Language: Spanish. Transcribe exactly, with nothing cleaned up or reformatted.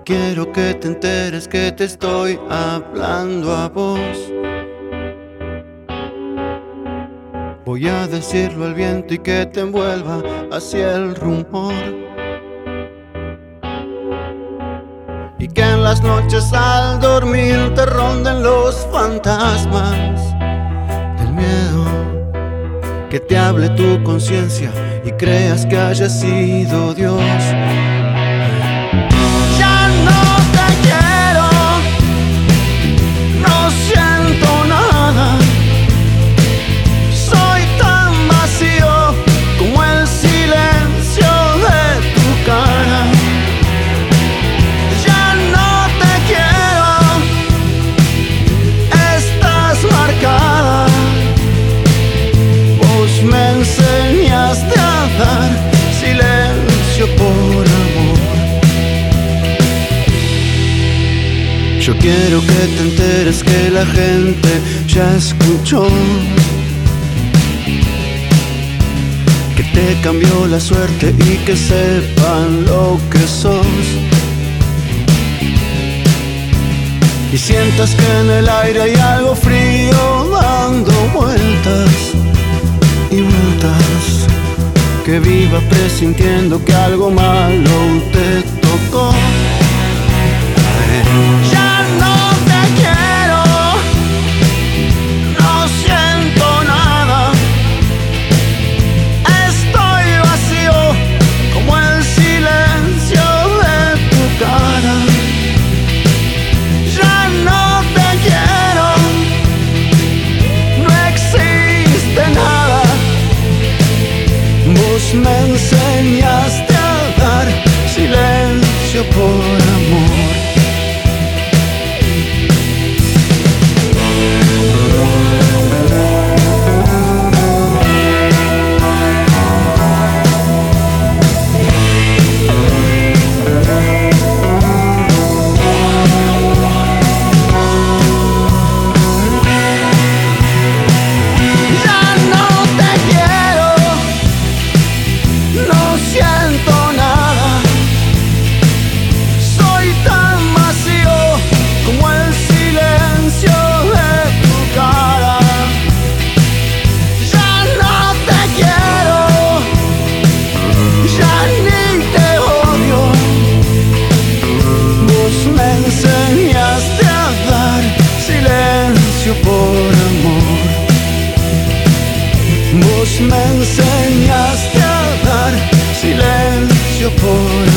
Quiero que te enteres que te estoy hablando a vos. Voy a decirlo al viento y que te envuelva hacia el rumor, y que en las noches al dormir te ronden los fantasmas del miedo. Que te hable tu conciencia y creas que haya sido Dios. Yo quiero que te enteres que la gente ya escuchó, que te cambió la suerte y que sepan lo que sos. Y sientas que en el aire hay algo frío dando vueltas y vueltas, que viva presintiendo que algo malo te tocó. Ya no te quiero, no siento nada, estoy vacío como el silencio de tu cara. Ya no te quiero, no existe nada, vos me enseñaste a dar silencio por amor. Por amor, vos me enseñaste a dar silencio por amor.